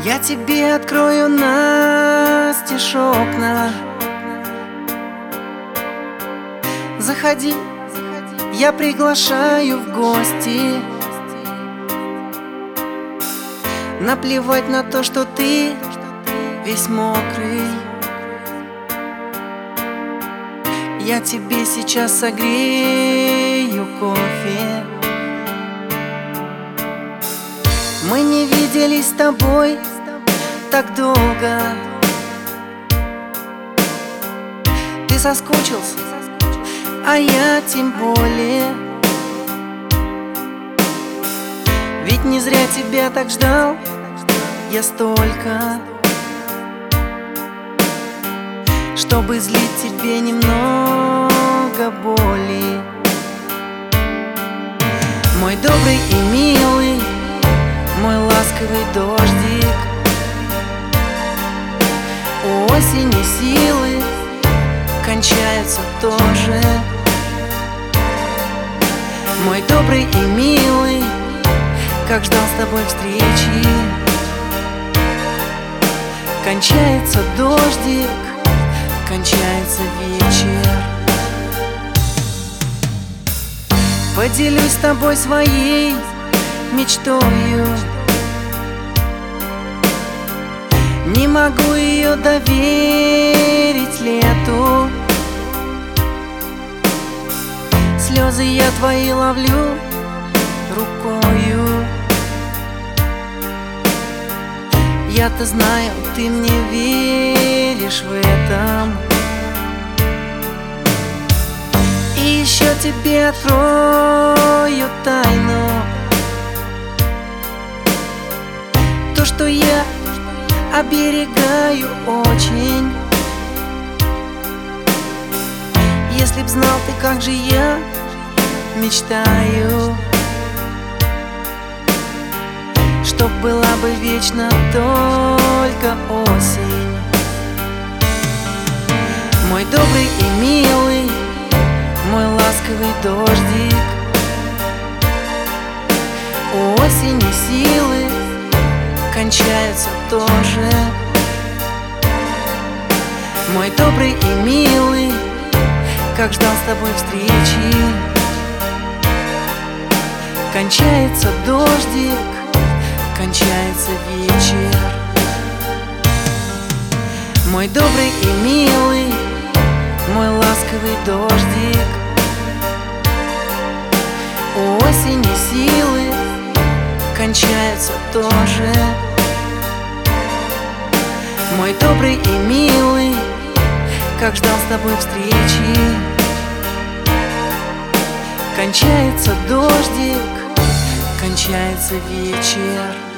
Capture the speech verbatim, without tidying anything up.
Я тебе открою настежь окна. Заходи, я приглашаю в гости. Наплевать на то, что ты весь мокрый. Я тебе сейчас согрею кофе. Мы не виделись с тобой так долго. Ты соскучился, а я тем более. Ведь не зря тебя так ждал я столько, чтобы злить тебе немного боли. Мой добрый и милый, мой ласковый дождик, у осени силы кончаются тоже. Мой добрый и милый, как ждал с тобой встречи, кончается дождик, кончается вечер. Поделюсь с тобой своей мечтою. Не могу ее доверить лету. Слезы я твои ловлю рукою. Я-то знаю, ты мне веришь в этом. И еще тебе открою тайну. То, что я оберегаю очень. Если б знал ты, как же я мечтаю, чтоб была бы вечно только осень. Мой добрый и милый, мой ласковый дождик, у осени силы кончаются тоже. Мой добрый и милый, как ждал с тобой встречи, кончается дождик, кончается вечер. Мой добрый и милый, мой ласковый дождик, у осени силы кончаются тоже. Мой добрый и милый, как ждал с тобой встречи, кончается дождик, кончается вечер.